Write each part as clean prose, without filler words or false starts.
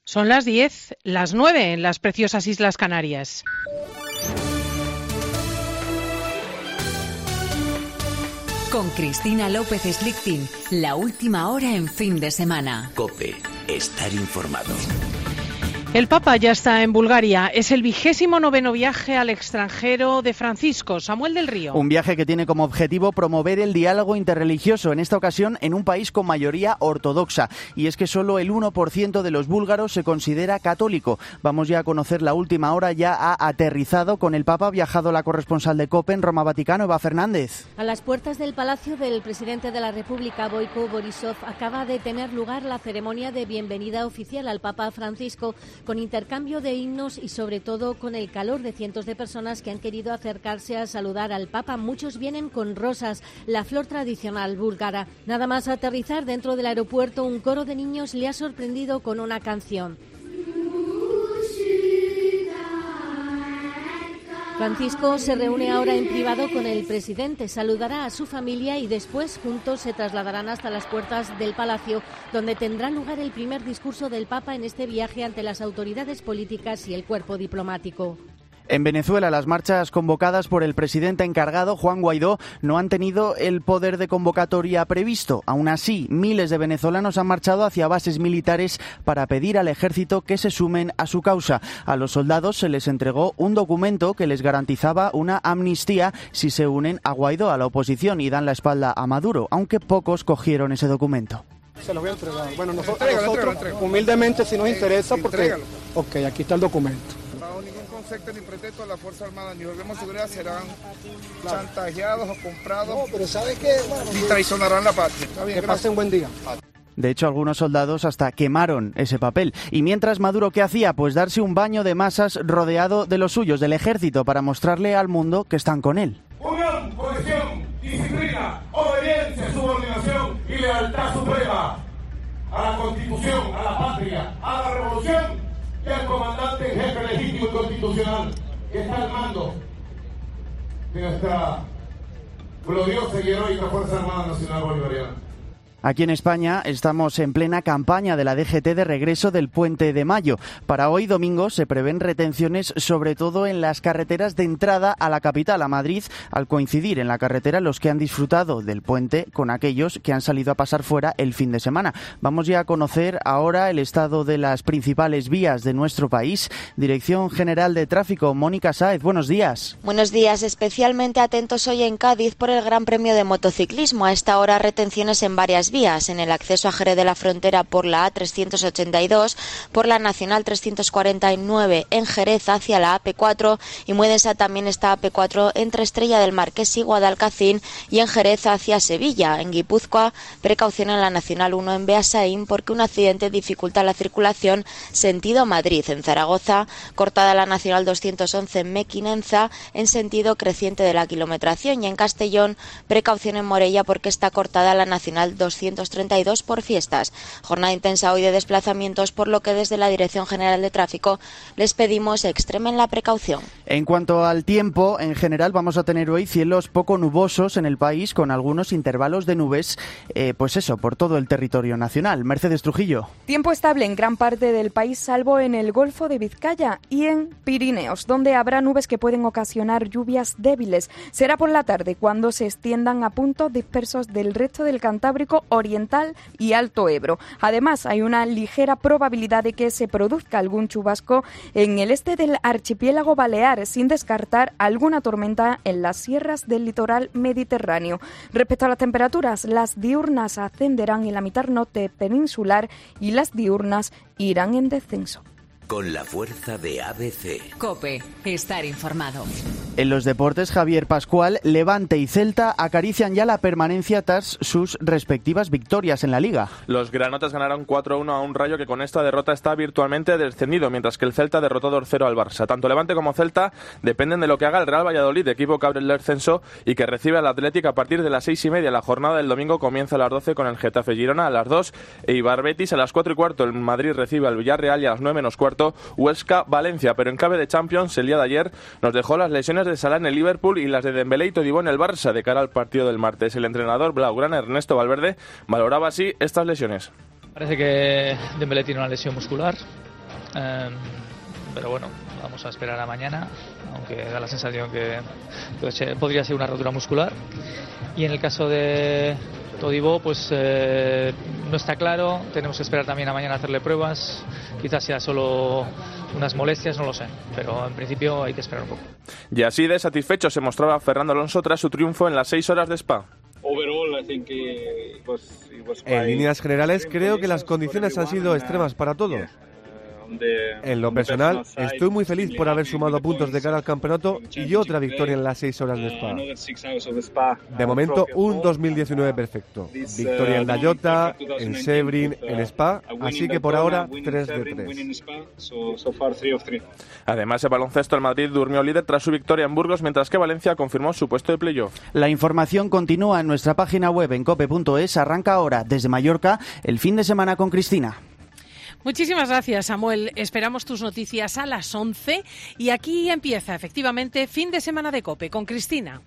Son las 10, las 9 en las preciosas Islas Canarias. Con Cristina López Slichting, la última hora en fin de semana. COPE, estar informado. El Papa ya está en Bulgaria. Es el 29º viaje al extranjero de Francisco. Samuel del Río. Un viaje que tiene como objetivo promover el diálogo interreligioso, en esta ocasión en un país con mayoría ortodoxa. Y es que solo el 1% de los búlgaros se considera católico. Vamos ya a conocer la última hora. Ya ha aterrizado con el Papa. Ha viajado la corresponsal de COPE en Roma, Vaticano, Eva Fernández. A las puertas del Palacio del presidente de la República, Boiko Borisov, acaba de tener lugar la ceremonia de bienvenida oficial al Papa Francisco, con intercambio de himnos y sobre todo con el calor de cientos de personas que han querido acercarse a saludar al Papa. Muchos vienen con rosas, la flor tradicional búlgara. Nada más aterrizar dentro del aeropuerto, un coro de niños le ha sorprendido con una canción. Francisco se reúne ahora en privado con el presidente, saludará a su familia y después juntos se trasladarán hasta las puertas del Palacio, donde tendrá lugar el primer discurso del Papa en este viaje ante las autoridades políticas y el cuerpo diplomático. En Venezuela, las marchas convocadas por el presidente encargado, Juan Guaidó, no han tenido el poder de convocatoria previsto. Aún así, miles de venezolanos han marchado hacia bases militares para pedir al ejército que se sumen a su causa. A los soldados se les entregó un documento que les garantizaba una amnistía si se unen a Guaidó, a la oposición, y dan la espalda a Maduro, aunque pocos cogieron ese documento. Se los voy a entregar. Bueno, nosotros humildemente, si nos interesa, porque... Ok, aquí está el documento. Ni pretexto a la Fuerza Armada ni órganos de seguridad serán chantajeados o comprados. No, pero ¿sabes qué? Y traicionarán la patria. Está bien, que pasen buen día. De hecho, algunos soldados hasta quemaron ese papel. Y mientras, Maduro, ¿qué hacía? Pues darse un baño de masas rodeado de los suyos, del ejército, para mostrarle al mundo que están con él. Unión, cohesión, disciplina, obediencia, subordinación y lealtad suprema a la Constitución, a la patria, a la revolución y al comandante en jefe legítimo y constitucional que está al mando de nuestra gloriosa y heroica Fuerza Armada Nacional Bolivariana. Aquí en España estamos en plena campaña de la DGT de regreso del Puente de Mayo. Para hoy, domingo, se prevén retenciones sobre todo en las carreteras de entrada a la capital, a Madrid, al coincidir en la carretera los que han disfrutado del puente con aquellos que han salido a pasar fuera el fin de semana. Vamos ya a conocer ahora el estado de las principales vías de nuestro país. Dirección General de Tráfico, Mónica Sáez, buenos días. Buenos días, especialmente atentos hoy en Cádiz por el Gran Premio de Motociclismo. A esta hora retenciones en varias vías, en el acceso a Jerez de la Frontera por la A382, por la Nacional 349 en Jerez hacia la AP4 y muy densa también está AP4 entre Estrella del Marqués y Guadalcacín y en Jerez hacia Sevilla. En Guipúzcoa, precaución en la Nacional 1 en Beasaín porque un accidente dificulta la circulación sentido Madrid. En Zaragoza, cortada la Nacional 211 en Mequinenza en sentido creciente de la kilometración y en Castellón, precaución en Morella porque está cortada la Nacional 232 por fiestas. Jornada intensa hoy de desplazamientos, por lo que desde la Dirección General de Tráfico les pedimos extremen la precaución. En cuanto al tiempo, en general vamos a tener hoy cielos poco nubosos en el país con algunos intervalos de nubes, por todo el territorio nacional. Mercedes Trujillo. Tiempo estable en gran parte del país, salvo en el Golfo de Vizcaya y en Pirineos, donde habrá nubes que pueden ocasionar lluvias débiles. Será por la tarde cuando se extiendan a puntos dispersos del resto del Cantábrico Oriental y Alto Ebro. Además, hay una ligera probabilidad de que se produzca algún chubasco en el este del archipiélago balear, sin descartar alguna tormenta en las sierras del litoral mediterráneo. Respecto a las temperaturas, las diurnas ascenderán en la mitad norte peninsular y las diurnas irán en descenso. Con la fuerza de ABC. COPE, estar informado. En los deportes, Javier Pascual, Levante y Celta acarician ya la permanencia tras sus respectivas victorias en la Liga. Los granotas ganaron 4-1 a un Rayo que con esta derrota está virtualmente descendido, mientras que el Celta derrotó 2-0 al Barça. Tanto Levante como Celta dependen de lo que haga el Real Valladolid, equipo que abre el descenso y que recibe al Atlético a partir de las 6:30. La jornada del domingo comienza a las 12 con el Getafe Girona, a las 2 e Eibar Betis, a las 4:15 el Madrid recibe al Villarreal y a las 9 menos cuarto Huesca Valencia. Pero en clave de Champions, el día de ayer nos dejó las lesiones de Salah en el Liverpool y las de Dembélé y Todibo en el Barça de cara al partido del martes. El entrenador blaugrana Ernesto Valverde valoraba así estas lesiones. Parece que Dembélé tiene una lesión muscular pero bueno, vamos a esperar a mañana, aunque da la sensación que podría ser una rotura muscular. Y en el caso de Todibo, pues no está claro, tenemos que esperar también a mañana a hacerle pruebas, quizás sea solo unas molestias, no lo sé, pero en principio hay que esperar un poco. Y así de satisfecho se mostraba Fernando Alonso tras su triunfo en las 6 horas de Spa. En líneas generales, creo que las condiciones han sido extremas para todos. En lo personal, estoy muy feliz por haber sumado puntos de cara al campeonato y otra victoria en las 6 horas de Spa. De momento, un 2019 perfecto. Victoria en Dayota, en Sebring, en Spa, así que por ahora 3 de 3. Además, el baloncesto, el Madrid durmió líder tras su victoria en Burgos, mientras que Valencia confirmó su puesto de playoff. La información continúa en nuestra página web en cope.es. Arranca ahora desde Mallorca el fin de semana con Cristina. Muchísimas gracias, Samuel. Esperamos tus noticias a las 11 y aquí empieza efectivamente fin de semana de COPE con Cristina.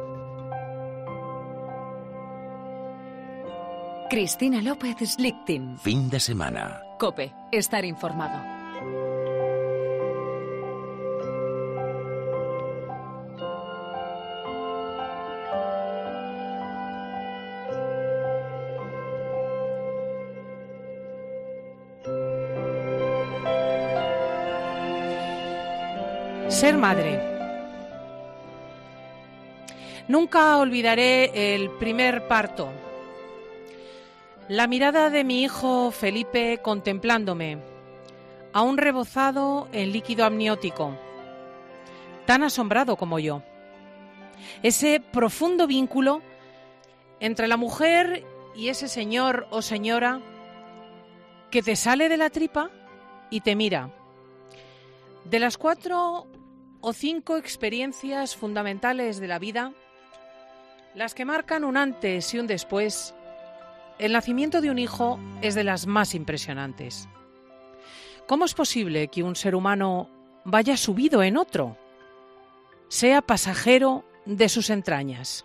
Cristina López Slichting. Fin de semana. COPE. Estar informado. Ser madre. Nunca olvidaré el primer parto. La mirada de mi hijo Felipe contemplándome, aún rebozado en líquido amniótico, tan asombrado como yo. Ese profundo vínculo entre la mujer y ese señor o señora que te sale de la tripa y te mira. De las 4 o 5 experiencias fundamentales de la vida, las que marcan un antes y un después, el nacimiento de un hijo es de las más impresionantes. ¿Cómo es posible que un ser humano vaya subido en otro, sea pasajero de sus entrañas?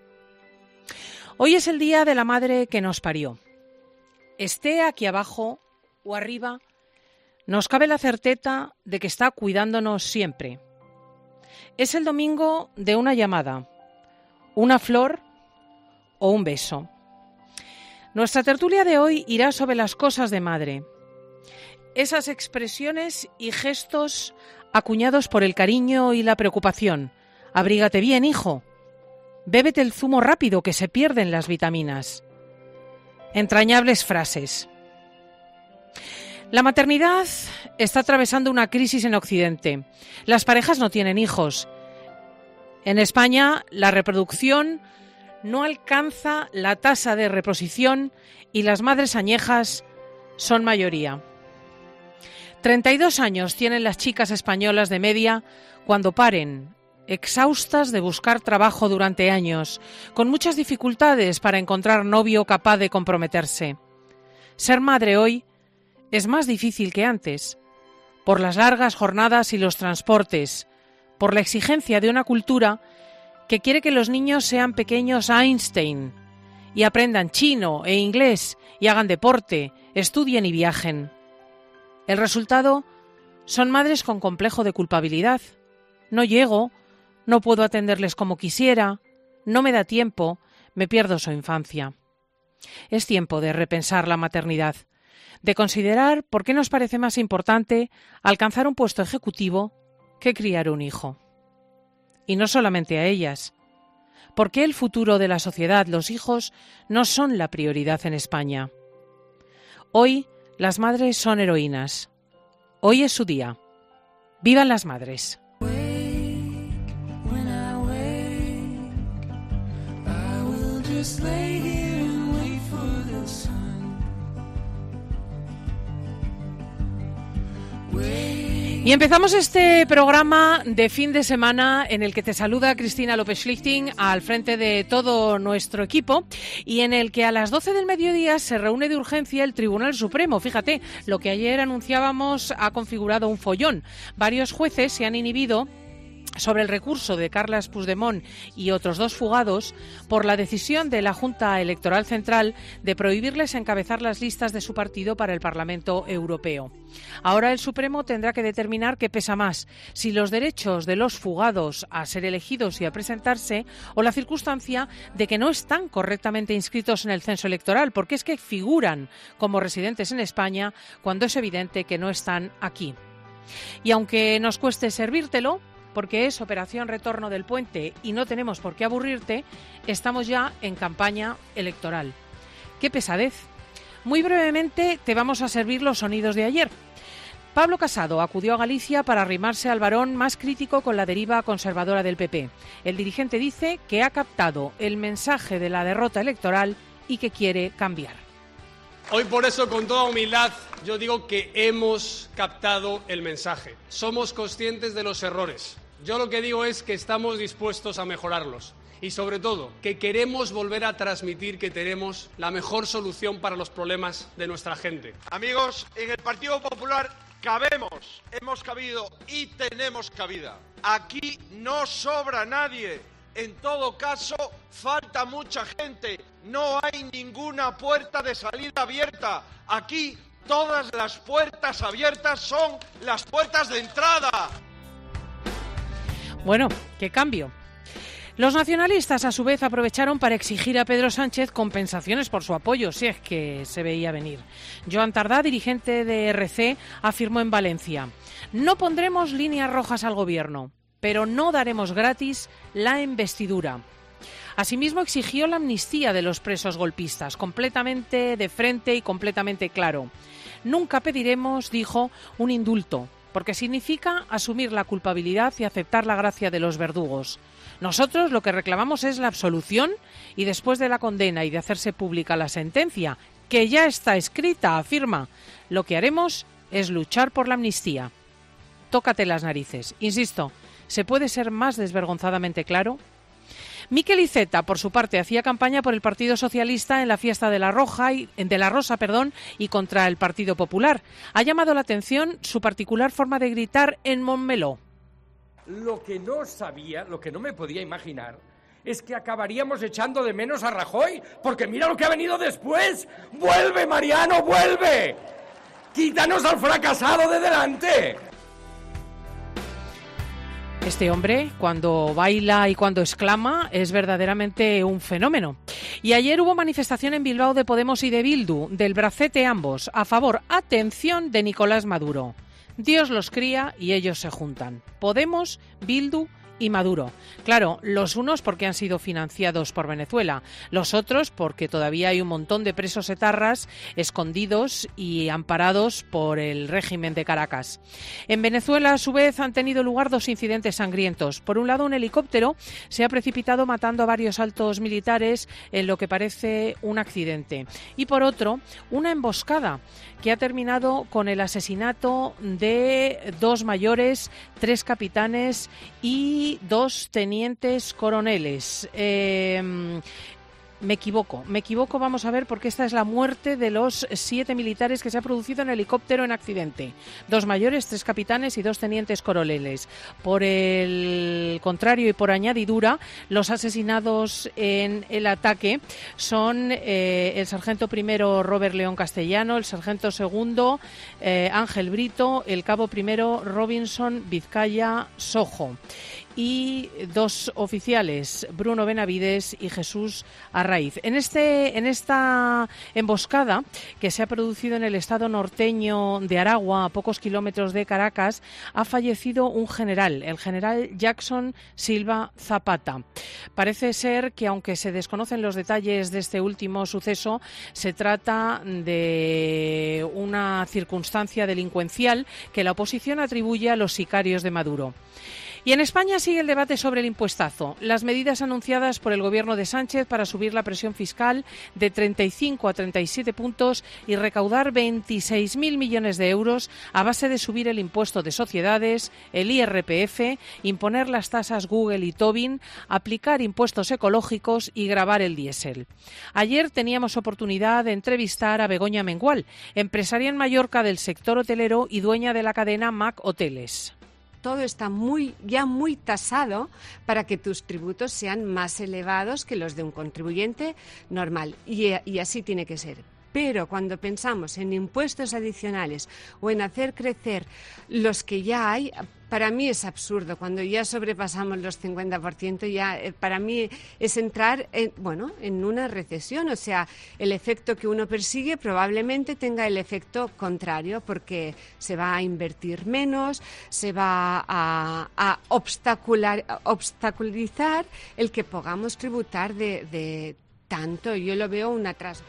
Hoy es el día de la madre que nos parió. Esté aquí abajo o arriba, nos cabe la certeza de que está cuidándonos siempre. Es el domingo de una llamada, una flor o un beso. Nuestra tertulia de hoy irá sobre las cosas de madre. Esas expresiones y gestos acuñados por el cariño y la preocupación. Abrígate bien, hijo. Bébete el zumo rápido que se pierden las vitaminas. Entrañables frases. La maternidad está atravesando una crisis en Occidente. Las parejas no tienen hijos. En España, la reproducción no alcanza la tasa de reposición y las madres añejas son mayoría. 32 años tienen las chicas españolas de media cuando paren, exhaustas de buscar trabajo durante años, con muchas dificultades para encontrar novio capaz de comprometerse. Ser madre hoy es más difícil que antes, por las largas jornadas y los transportes, por la exigencia de una cultura que quiere que los niños sean pequeños Einstein y aprendan chino e inglés y hagan deporte, estudien y viajen. El resultado son madres con complejo de culpabilidad. No llego, no puedo atenderles como quisiera, no me da tiempo, me pierdo su infancia. Es tiempo de repensar la maternidad, de considerar por qué nos parece más importante alcanzar un puesto ejecutivo que criar un hijo. Y no solamente a ellas. ¿Por qué el futuro de la sociedad, los hijos, no son la prioridad en España? Hoy las madres son heroínas. Hoy es su día. ¡Vivan las madres! Y empezamos este programa de fin de semana en el que te saluda Cristina López Slichting al frente de todo nuestro equipo y en el que a las 12 del mediodía se reúne de urgencia el Tribunal Supremo. Fíjate, lo que ayer anunciábamos ha configurado un follón. Varios jueces se han inhibido sobre el recurso de Carles Puigdemont y otros 2 fugados por la decisión de la Junta Electoral Central de prohibirles encabezar las listas de su partido para el Parlamento Europeo. Ahora el Supremo tendrá que determinar qué pesa más, si los derechos de los fugados a ser elegidos y a presentarse o la circunstancia de que no están correctamente inscritos en el censo electoral, porque es que figuran como residentes en España cuando es evidente que no están aquí. Y aunque nos cueste servírtelo, porque es operación retorno del puente y no tenemos por qué aburrirte, estamos ya en campaña electoral. ¡Qué pesadez! Muy brevemente te vamos a servir los sonidos de ayer. Pablo Casado acudió a Galicia para arrimarse al varón más crítico con la deriva conservadora del PP. El dirigente dice que ha captado el mensaje de la derrota electoral y que quiere cambiar. Hoy por eso, con toda humildad, yo digo que hemos captado el mensaje. Somos conscientes de los errores. Yo lo que digo es que estamos dispuestos a mejorarlos y, sobre todo, que queremos volver a transmitir que tenemos la mejor solución para los problemas de nuestra gente. Amigos, en el Partido Popular cabemos, hemos cabido y tenemos cabida. Aquí no sobra nadie. En todo caso, falta mucha gente. No hay ninguna puerta de salida abierta. Aquí todas las puertas abiertas son las puertas de entrada. Bueno, qué cambio. Los nacionalistas, a su vez, aprovecharon para exigir a Pedro Sánchez compensaciones por su apoyo, si es que se veía venir. Joan Tardá, dirigente de RC, afirmó en Valencia: no pondremos líneas rojas al gobierno, pero no daremos gratis la investidura. Asimismo, exigió la amnistía de los presos golpistas, completamente de frente y completamente claro. Nunca pediremos, dijo, un indulto, porque significa asumir la culpabilidad y aceptar la gracia de los verdugos. Nosotros lo que reclamamos es la absolución y, después de la condena y de hacerse pública la sentencia, que ya está escrita, afirma, lo que haremos es luchar por la amnistía. Tócate las narices. Insisto, ¿se puede ser más desvergonzadamente claro? Miquel Iceta, por su parte, hacía campaña por el Partido Socialista en la fiesta de la Rosa y contra el Partido Popular. Ha llamado la atención su particular forma de gritar en Montmeló. Lo que no sabía, lo que no me podía imaginar, es que acabaríamos echando de menos a Rajoy, porque mira lo que ha venido después. ¡Vuelve, Mariano, vuelve! ¡Quítanos al fracasado de delante! Este hombre, cuando baila y cuando exclama, es verdaderamente un fenómeno. Y ayer hubo manifestación en Bilbao de Podemos y de Bildu, del bracete ambos, a favor, atención, de Nicolás Maduro. Dios los cría y ellos se juntan. Podemos, Bildu y Maduro. Claro, los unos porque han sido financiados por Venezuela, los otros porque todavía hay un montón de presos etarras escondidos y amparados por el régimen de Caracas. En Venezuela, a su vez, han tenido lugar 2 incidentes sangrientos. Por un lado, un helicóptero se ha precipitado matando a varios altos militares en lo que parece un accidente. Y por otro, una emboscada que ha terminado con el asesinato de 2 mayores, 3 capitanes y 2 tenientes coroneles. Me equivoco, vamos a ver, porque esta es la muerte de los 7 militares que se ha producido en helicóptero en accidente. 2 mayores, 3 capitanes y 2 tenientes coroneles. Por el contrario y por añadidura, los asesinados en el ataque son el sargento primero Robert León Castellano, el sargento segundo Ángel Brito, el cabo primero Robinson Vizcaya Sojo y 2 oficiales, Bruno Benavides y Jesús Arraiz. En esta emboscada que se ha producido en el estado norteño de Aragua, a pocos kilómetros de Caracas, ha fallecido un general, el general Jackson Silva Zapata. Parece ser que, aunque se desconocen los detalles de este último suceso, se trata de una circunstancia delincuencial que la oposición atribuye a los sicarios de Maduro. Y en España sigue el debate sobre el impuestazo. Las medidas anunciadas por el gobierno de Sánchez para subir la presión fiscal de 35 a 37 puntos y recaudar 26.000 millones de euros a base de subir el impuesto de sociedades, el IRPF, imponer las tasas Google y Tobin, aplicar impuestos ecológicos y gravar el diésel. Ayer teníamos oportunidad de entrevistar a Begoña Mengual, empresaria en Mallorca del sector hotelero y dueña de la cadena Mac Hoteles. todo está ya muy tasado para que tus tributos sean más elevados que los de un contribuyente normal. Y así tiene que ser. Pero cuando pensamos en impuestos adicionales o en hacer crecer los que ya hay, para mí es absurdo. Cuando ya sobrepasamos los 50%, ya para mí es entrar en una recesión. O sea, el efecto que uno persigue probablemente tenga el efecto contrario, porque se va a invertir menos, se va a obstaculizar el que podamos tributar de tanto. Yo lo veo un atraso.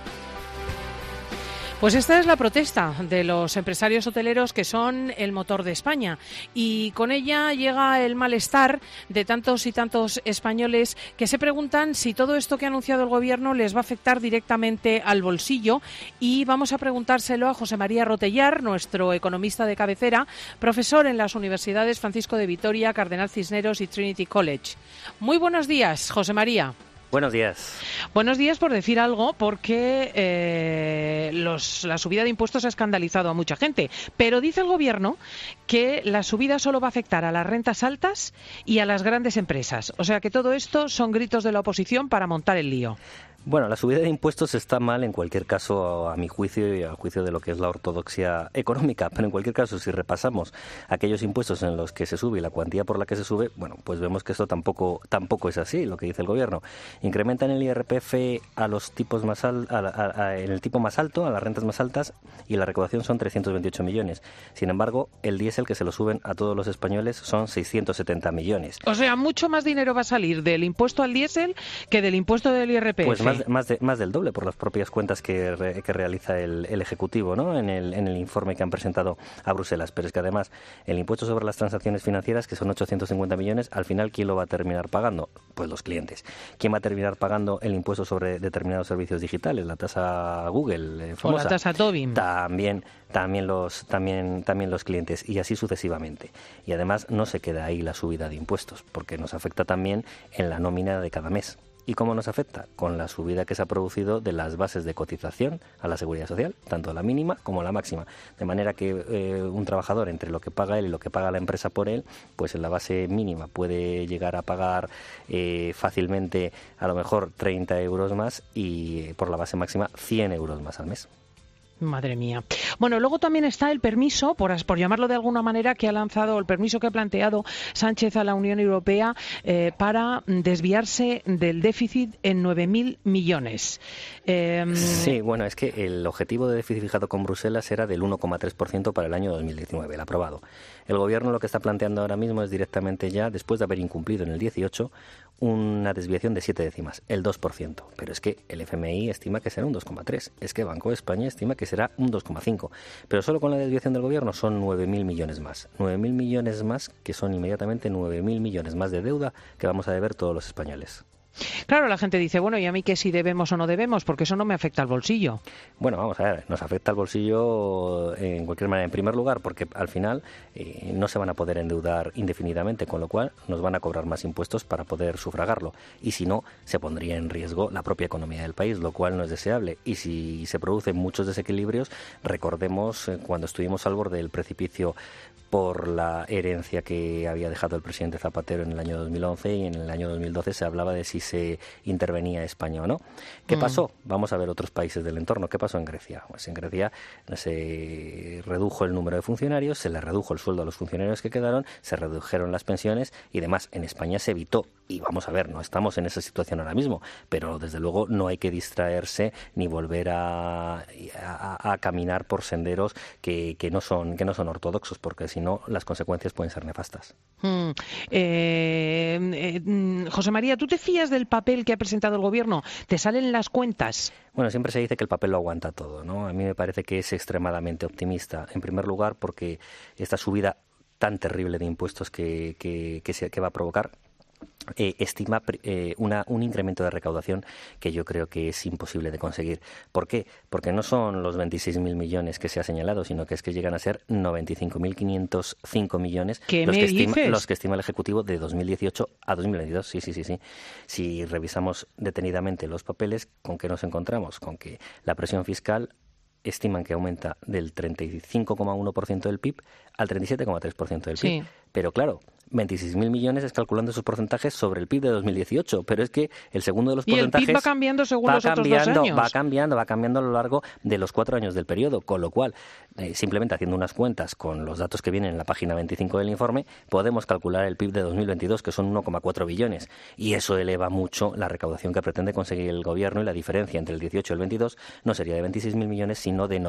Pues esta es la protesta de los empresarios hoteleros, que son el motor de España, y con ella llega el malestar de tantos y tantos españoles que se preguntan si todo esto que ha anunciado el Gobierno les va a afectar directamente al bolsillo, y vamos a preguntárselo a José María Rotellar, nuestro economista de cabecera, profesor en las universidades Francisco de Vitoria, Cardenal Cisneros y Trinity College. Muy buenos días, José María. Buenos días. Buenos días, por decir algo, porque la subida de impuestos ha escandalizado a mucha gente. Pero dice el Gobierno que la subida solo va a afectar a las rentas altas y a las grandes empresas. O sea que todo esto son gritos de la oposición para montar el lío. Bueno, la subida de impuestos está mal en cualquier caso, a mi juicio y al juicio de lo que es la ortodoxia económica, pero en cualquier caso, si repasamos aquellos impuestos en los que se sube y la cuantía por la que se sube, bueno, pues vemos que esto tampoco es así, lo que dice el Gobierno. Incrementan el IRPF a los tipos más en el tipo más alto, a las rentas más altas, y la recaudación son 328 millones. Sin embargo, el diésel, que se lo suben a todos los españoles, son 670 millones. O sea, mucho más dinero va a salir del impuesto al diésel que del impuesto del IRPF. Pues más del doble por las propias cuentas que realiza el Ejecutivo, ¿no? en el informe que han presentado a Bruselas. Pero es que además el impuesto sobre las transacciones financieras, que son 850 millones, al final ¿quién lo va a terminar pagando? Pues los clientes. ¿Quién va a terminar pagando el impuesto sobre determinados servicios digitales? La tasa Google, famosa. O la tasa Tobin. También los clientes, y así sucesivamente. Y además no se queda ahí la subida de impuestos, porque nos afecta también en la nómina de cada mes. ¿Y cómo nos afecta? Con la subida que se ha producido de las bases de cotización a la Seguridad Social, tanto la mínima como la máxima. De manera que un trabajador, entre lo que paga él y lo que paga la empresa por él, pues en la base mínima puede llegar a pagar fácilmente a lo mejor 30 euros más, y por la base máxima 100 euros más al mes. Madre mía. Bueno, luego también está el permiso, por llamarlo de alguna manera, que ha lanzado, el permiso que ha planteado Sánchez a la Unión Europea para desviarse del déficit en 9.000 millones. Sí, bueno, es que el objetivo de déficit fijado con Bruselas era del 1,3% para el año 2019, el aprobado. El Gobierno lo que está planteando ahora mismo es directamente ya, después de haber incumplido en el 18, una desviación de 7 décimas, el 2%. Pero es que el FMI estima que será un 2,3%. Es que Banco de España estima que será un 2,5%. Pero solo con la desviación del Gobierno son 9.000 millones más. 9.000 millones más, que son inmediatamente 9.000 millones más de deuda que vamos a deber todos los españoles. Claro, la gente dice, bueno, ¿y a mí qué si debemos o no debemos? Porque eso no me afecta al bolsillo. Bueno, vamos a ver, nos afecta al bolsillo en cualquier manera. En primer lugar, porque al final no se van a poder endeudar indefinidamente, con lo cual nos van a cobrar más impuestos para poder sufragarlo. Y si no, se pondría en riesgo la propia economía del país, lo cual no es deseable. Y si se producen muchos desequilibrios, recordemos cuando estuvimos al borde del precipicio por la herencia que había dejado el presidente Zapatero en el año 2011, y en el año 2012 se hablaba de si se intervenía España o no. ¿Qué pasó? Vamos a ver otros países del entorno. ¿Qué pasó en Grecia? Pues en Grecia se redujo el número de funcionarios, se le redujo el sueldo a los funcionarios que quedaron, se redujeron las pensiones y demás. En España se evitó. Y vamos a ver, no estamos en esa situación ahora mismo, pero desde luego no hay que distraerse ni volver a caminar por senderos que no son ortodoxos, porque si no, las consecuencias pueden ser nefastas. José María, ¿tú te fías del papel que ha presentado el Gobierno? ¿Te salen las cuentas? Bueno, siempre se dice que el papel lo aguanta todo, ¿no? A mí me parece que es extremadamente optimista. En primer lugar, porque esta subida tan terrible de impuestos que va a provocar estima un incremento de recaudación que yo creo que es imposible de conseguir. ¿Por qué? Porque no son los 26.000 millones que se ha señalado, sino que es que llegan a ser 95.505 millones los que estima el Ejecutivo de 2018 a 2022. Sí. Si revisamos detenidamente los papeles, ¿con qué nos encontramos? Con que la presión fiscal estiman que aumenta del 35,1% del PIB al 37,3% del PIB. Pero claro, 26.000 millones es calculando esos porcentajes sobre el PIB de 2018, pero es que el segundo de los porcentajes... ¿Y el PIB va cambiando según los otros 2 años? Va cambiando a lo largo de los 4 años del periodo, con lo cual, simplemente haciendo unas cuentas con los datos que vienen en la página 25 del informe, podemos calcular el PIB de 2022, que son 1,4 billones, y eso eleva mucho la recaudación que pretende conseguir el Gobierno, y la diferencia entre el 18 y el 22 no sería de 26.000 millones, sino de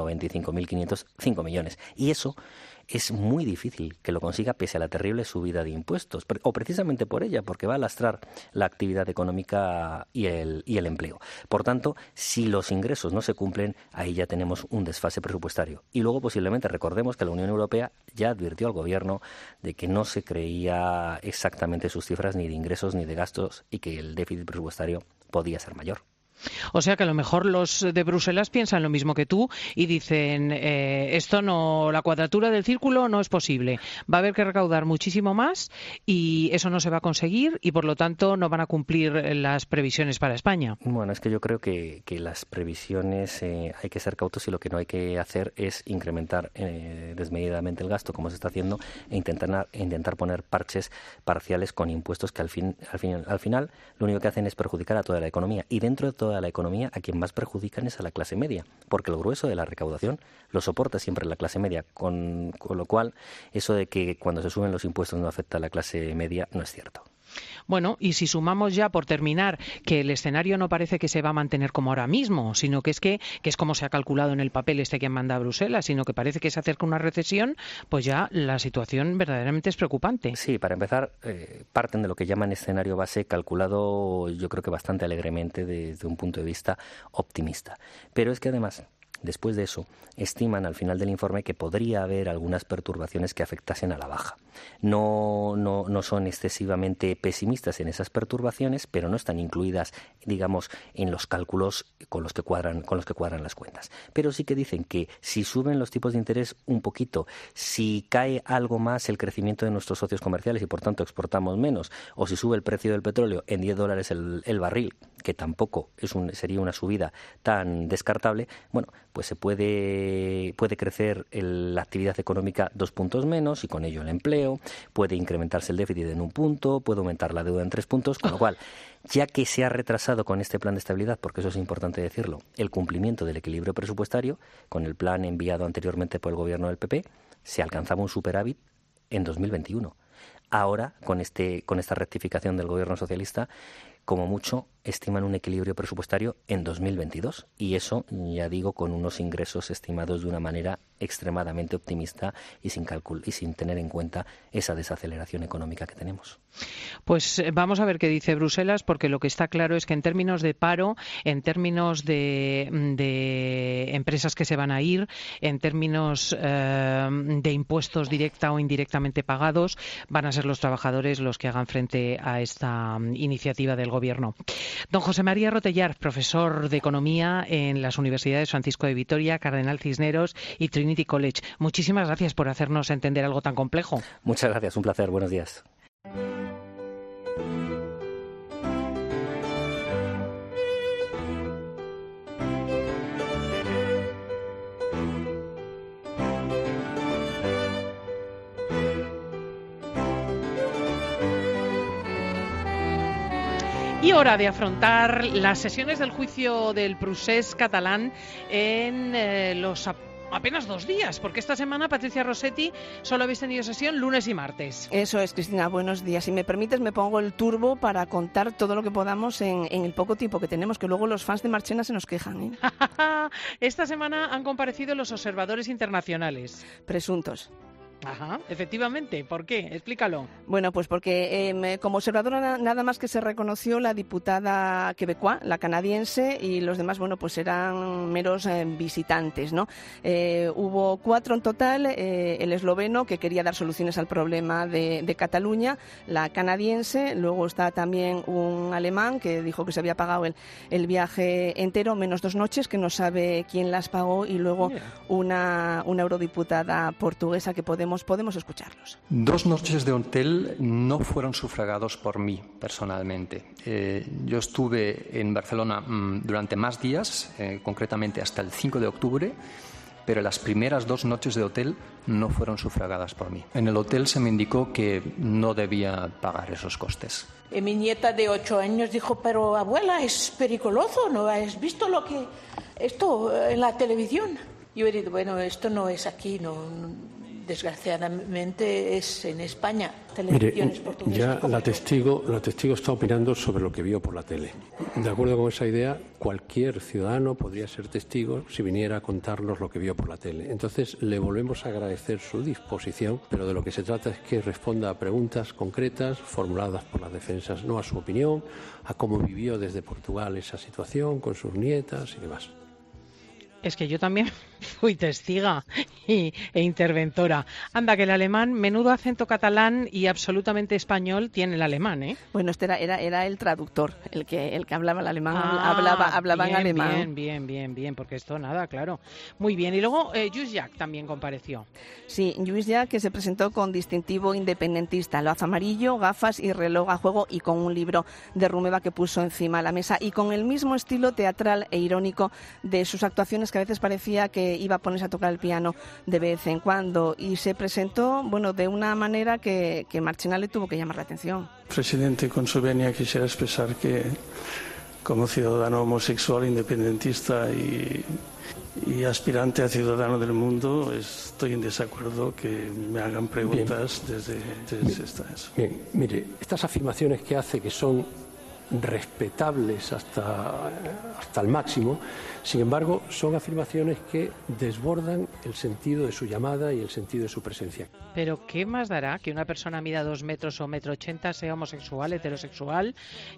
95.505 millones. Y eso es muy difícil que lo consiga pese a la terrible subida de impuestos, o precisamente por ella, porque va a lastrar la actividad económica y el empleo. Por tanto, si los ingresos no se cumplen, ahí ya tenemos un desfase presupuestario. Y luego, posiblemente, recordemos que la Unión Europea ya advirtió al Gobierno de que no se creía exactamente sus cifras ni de ingresos ni de gastos y que el déficit presupuestario podía ser mayor. O sea que a lo mejor los de Bruselas piensan lo mismo que tú y dicen esto no, la cuadratura del círculo no es posible, va a haber que recaudar muchísimo más y eso no se va a conseguir y por lo tanto no van a cumplir las previsiones para España. Bueno, es que yo creo que las previsiones hay que ser cautos y lo que no hay que hacer es incrementar desmedidamente el gasto como se está haciendo e intentar poner parches parciales con impuestos que al final lo único que hacen es perjudicar a toda la economía, y dentro de toda la economía a quien más perjudican es a la clase media, porque el grueso de la recaudación lo soporta siempre la clase media, con lo cual eso de que cuando se suben los impuestos no afecta a la clase media no es cierto. Bueno, y si sumamos ya, por terminar, que el escenario no parece que se va a mantener como ahora mismo, sino que es como se ha calculado en el papel que manda a Bruselas, sino que parece que se acerca una recesión, pues ya la situación verdaderamente es preocupante. Sí, para empezar, parten de lo que llaman escenario base, calculado yo creo que bastante alegremente desde un punto de vista optimista. Pero es que además, después de eso, estiman al final del informe que podría haber algunas perturbaciones que afectasen a la baja. No son excesivamente pesimistas en esas perturbaciones, pero no están incluidas, digamos, en los cálculos con los que cuadran las cuentas. Pero sí que dicen que si suben los tipos de interés un poquito, si cae algo más el crecimiento de nuestros socios comerciales y por tanto exportamos menos, o si sube el precio del petróleo en $10 el barril, que tampoco sería una subida tan descartable, bueno, pues se puede crecer la actividad económica 2 puntos menos y con ello el empleo, puede incrementarse el déficit en 1 punto, puede aumentar la deuda en 3 puntos, con lo cual, ya que se ha retrasado con este plan de estabilidad, porque eso es importante decirlo, el cumplimiento del equilibrio presupuestario, con el plan enviado anteriormente por el gobierno del PP, se alcanzaba un superávit en 2021. Ahora, con esta rectificación del gobierno socialista, como mucho, estiman un equilibrio presupuestario en 2022 y eso, ya digo, con unos ingresos estimados de una manera extremadamente optimista y sin tener en cuenta esa desaceleración económica que tenemos. Pues vamos a ver qué dice Bruselas, porque lo que está claro es que en términos de paro, en términos de empresas que se van a ir, en términos de impuestos directa o indirectamente pagados, van a ser los trabajadores los que hagan frente a esta iniciativa del Gobierno. Don José María Rotellar, profesor de Economía en las Universidades Francisco de Vitoria, Cardenal Cisneros y Trinity College. Muchísimas gracias por hacernos entender algo tan complejo. Muchas gracias, un placer. Buenos días. Y hora de afrontar las sesiones del juicio del procés catalán en los apenas 2 días, porque esta semana, Patricia Rossetti, solo habéis tenido sesión lunes y martes. Eso es, Cristina, buenos días. Si me permites, me pongo el turbo para contar todo lo que podamos en el poco tiempo que tenemos, que luego los fans de Marchena se nos quejan, ¿eh? Esta semana han comparecido los observadores internacionales. Presuntos. Ajá, efectivamente. ¿Por qué? Explícalo. Bueno, pues porque como observadora nada más que se reconoció la diputada quebecois, la canadiense, y los demás, bueno, pues eran meros visitantes, ¿no? Hubo 4 en total, el esloveno, que quería dar soluciones al problema de Cataluña, la canadiense, luego está también un alemán que dijo que se había pagado el viaje entero, menos 2 noches, que no sabe quién las pagó, y luego una eurodiputada portuguesa que Podemos Podemos escucharlos. 2 noches de hotel no fueron sufragados por mí personalmente. Yo estuve en Barcelona durante más días, concretamente hasta el 5 de octubre, pero las primeras 2 noches de hotel no fueron sufragadas por mí. En el hotel se me indicó que no debía pagar esos costes. Mi nieta de 8 años dijo, pero abuela, es peligroso, ¿no has visto esto en la televisión? Yo he dicho, bueno, esto no es aquí, desgraciadamente es en España. Mire, ya la testigo está opinando sobre lo que vio por la tele. De acuerdo con esa idea, cualquier ciudadano podría ser testigo si viniera a contarnos lo que vio por la tele. Entonces, le volvemos a agradecer su disposición, pero de lo que se trata es que responda a preguntas concretas formuladas por las defensas, no a su opinión, a cómo vivió desde Portugal esa situación con sus nietas y demás. Es que yo también fui testiga e interventora. Anda, que el alemán, menudo acento catalán y absolutamente español tiene el alemán, ¿eh? Bueno, este era el traductor, el que hablaba el alemán, hablaba en alemán. Bien, porque esto nada, claro. Muy bien. Y luego Lluís Llach también compareció. Sí, Lluís Llach, que se presentó con distintivo independentista, lazo amarillo, gafas y reloj a juego, y con un libro de Romeva que puso encima de la mesa, y con el mismo estilo teatral e irónico de sus actuaciones, que a veces parecía que iba a ponerse a tocar el piano de vez en cuando, y se presentó, de una manera que Marchena le tuvo que llamar la atención. Presidente, con su venia quisiera expresar que, como ciudadano homosexual, independentista y aspirante a ciudadano del mundo, estoy en desacuerdo que me hagan preguntas desde esta. Bien, mire, estas afirmaciones que hace, que son respetables hasta el máximo, sin embargo, son afirmaciones que desbordan el sentido de su llamada y el sentido de su presencia. Pero ¿qué más dará que una persona mida 2 metros o 1,80 m sea homosexual, heterosexual,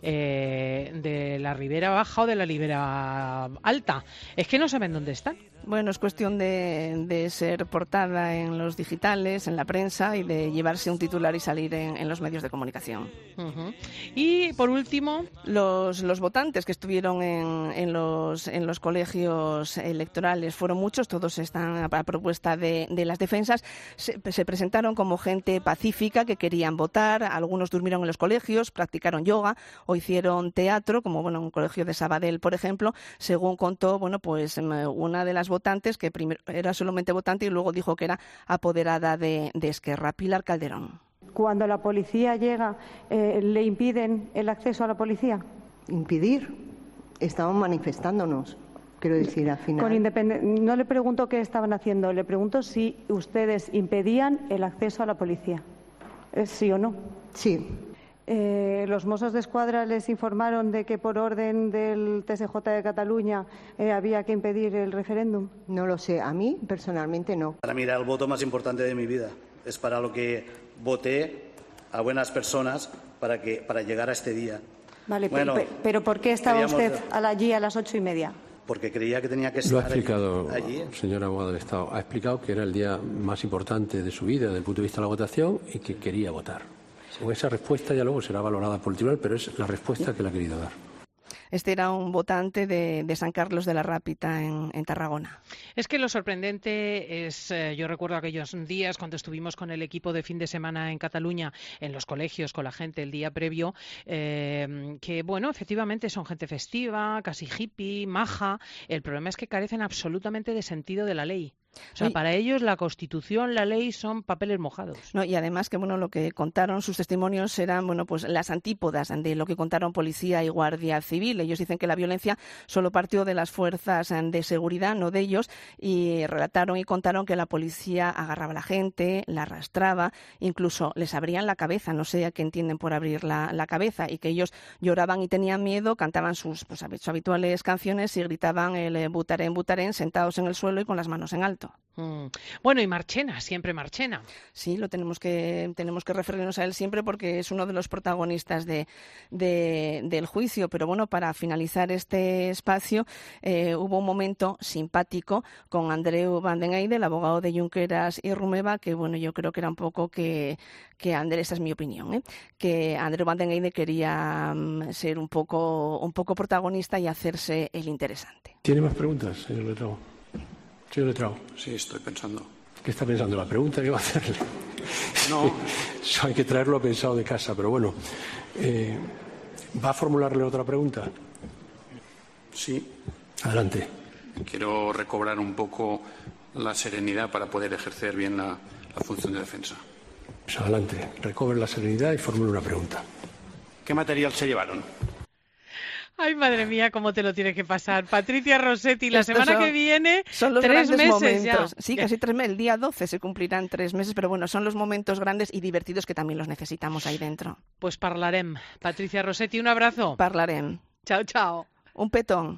de la Ribera Baja o de la Ribera Alta? Es que no saben dónde están. Bueno, es cuestión de ser portada en los digitales, en la prensa, y de llevarse un titular y salir en los medios de comunicación. Uh-huh. Y, por último, los votantes que estuvieron en los colegios electorales fueron muchos, todos están a propuesta de las defensas. Se presentaron como gente pacífica que querían votar, algunos durmieron en los colegios, practicaron yoga o hicieron teatro, como en un colegio de Sabadell, por ejemplo, según contó una de las votantes, que primero era solamente votante y luego dijo que era apoderada de Esquerra, Pilar Calderón. Cuando la policía llega, ¿le impiden el acceso a la policía? ¿Impedir? Estamos manifestándonos, quiero decir, al final. No le pregunto qué estaban haciendo, le pregunto si ustedes impedían el acceso a la policía. ¿Sí o no? Sí. ¿Los Mossos de Escuadra les informaron de que por orden del TSJ de Cataluña había que impedir el referéndum? No lo sé, a mí personalmente no. Para mí era el voto más importante de mi vida. Es para lo que voté a buenas personas para llegar a este día. Vale, pero ¿por qué estaba usted allí a las 8:30? Porque creía que tenía que estar Lo ha explicado, allí. Señor abogado del Estado. Ha explicado que era el día más importante de su vida desde el punto de vista de la votación y que quería votar. Con esa respuesta ya luego será valorada por el tribunal, pero es la respuesta que le ha querido dar. Este era un votante de San Carlos de la Rápita en Tarragona. Es que lo sorprendente es, yo recuerdo aquellos días cuando estuvimos con el equipo de fin de semana en Cataluña, en los colegios, con la gente el día previo, que efectivamente son gente festiva, casi hippie, maja. El problema es que carecen absolutamente de sentido de la ley. O sea, para ellos la Constitución, la ley son papeles mojados. No, y además que lo que contaron sus testimonios eran las antípodas de lo que contaron policía y guardia civil. Ellos dicen que la violencia solo partió de las fuerzas de seguridad, no de ellos, y relataron y contaron que la policía agarraba a la gente, la arrastraba, incluso les abrían la cabeza, no sé a qué entienden por abrir la cabeza, y que ellos lloraban y tenían miedo, cantaban sus habituales canciones y gritaban el Butarén, Butarén, sentados en el suelo y con las manos en alto. Bueno, y Marchena, siempre Marchena. Sí, tenemos que referirnos a él siempre porque es uno de los protagonistas del juicio. Pero para finalizar este espacio, hubo un momento simpático con Andreu van den Eijden, el abogado de Junqueras y Romeva, que yo creo que era un poco que Andreu, esta es mi opinión, que Andreu van den Eijden quería ser un poco protagonista y hacerse el interesante. ¿Tiene más preguntas, señor Letrao? Señor Letrao. Sí, estoy pensando. ¿Qué está pensando? La pregunta que va a hacerle. No. Eso hay que traerlo pensado de casa, pero bueno. ¿Va a formularle otra pregunta? Sí. Adelante. Quiero recobrar un poco la serenidad para poder ejercer bien la función de defensa. Pues adelante, recobre la serenidad y formule una pregunta. ¿Qué material se llevaron? Ay, madre mía, cómo te lo tiene que pasar. Patricia Rossetti, la semana que viene, son los 3 meses momentos. ya. Sí, casi 3 meses. El día 12 se cumplirán 3 meses, pero bueno, son los momentos grandes y divertidos que también los necesitamos ahí dentro. Pues parlarem. Patricia Rossetti, un abrazo. Parlarem. Chao, chao. Un petón.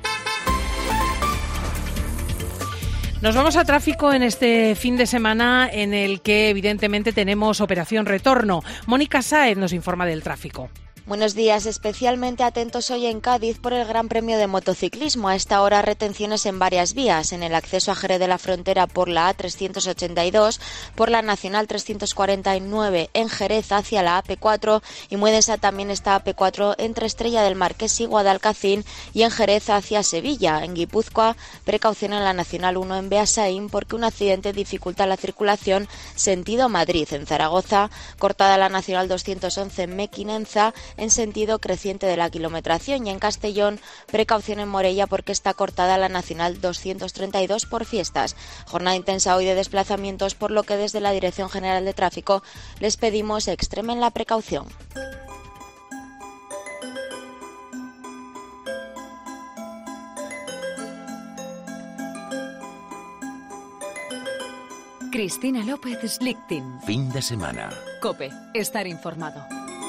Nos vamos a tráfico en este fin de semana en el que evidentemente tenemos Operación Retorno. Mónica Sáez nos informa del tráfico. Buenos días, especialmente atentos hoy en Cádiz por el Gran Premio de Motociclismo. A esta hora retenciones en varias vías, en el acceso a Jerez de la Frontera por la A382, por la Nacional 349 en Jerez hacia la AP4 y muy densa también está AP4 entre Estrella del Marqués y Guadalcacín y en Jerez hacia Sevilla. En Guipúzcoa, precaución en la Nacional 1 en Beasaín porque un accidente dificulta la circulación sentido Madrid. En Zaragoza, cortada la Nacional 211 en Mequinenza en sentido creciente de la kilometración y en Castellón, precaución en Morella porque está cortada la Nacional 232 por fiestas. Jornada intensa hoy de desplazamientos, por lo que desde la Dirección General de Tráfico les pedimos extremen la precaución. Cristina López Slichting. Fin de semana. COPE. Estar informado.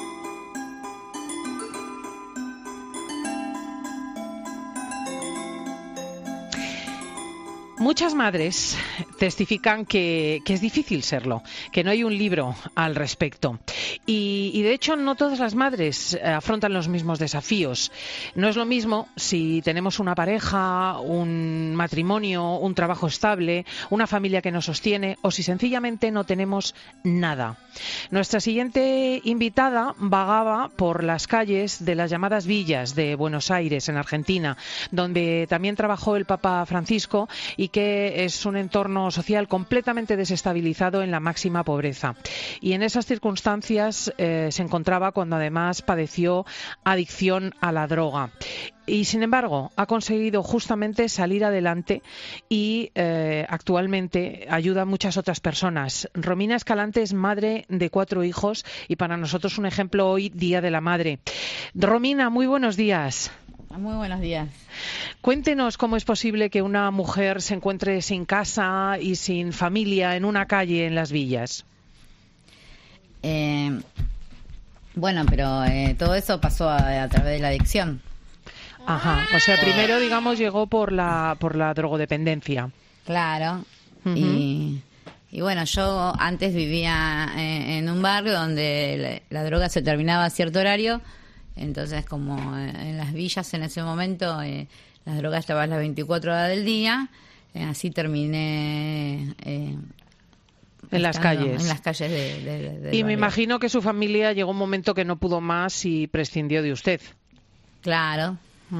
Muchas madres testifican que es difícil serlo, que no hay un libro al respecto. Y de hecho no todas las madres afrontan los mismos desafíos. No es lo mismo si tenemos una pareja, un matrimonio, un trabajo estable, una familia que nos sostiene o si sencillamente no tenemos nada. Nuestra siguiente invitada vagaba por las calles de las llamadas villas de Buenos Aires, en Argentina, donde también trabajó el Papa Francisco y que es un entorno social completamente desestabilizado en la máxima pobreza. Y en esas circunstancias se encontraba cuando además padeció adicción a la droga. Y sin embargo ha conseguido justamente salir adelante y actualmente ayuda a muchas otras personas. Romina Escalante es madre de 4 hijos y para nosotros un ejemplo hoy, Día de la Madre. Romina, muy buenos días. Muy buenos días. Cuéntenos cómo es posible que una mujer se encuentre sin casa y sin familia en una calle en las villas. Bueno, pero todo eso pasó a través de la adicción. Ajá, o sea, primero, digamos, llegó por la drogodependencia. Claro. Uh-huh. Y bueno, yo antes vivía en un barrio donde la droga se terminaba a cierto horario. Entonces, como en las villas en ese momento las drogas estaban las 24 horas del día, así terminé en las calles. En las calles del Y barrio. me imagino que su familia llegó un momento que no pudo más y prescindió de usted. Claro.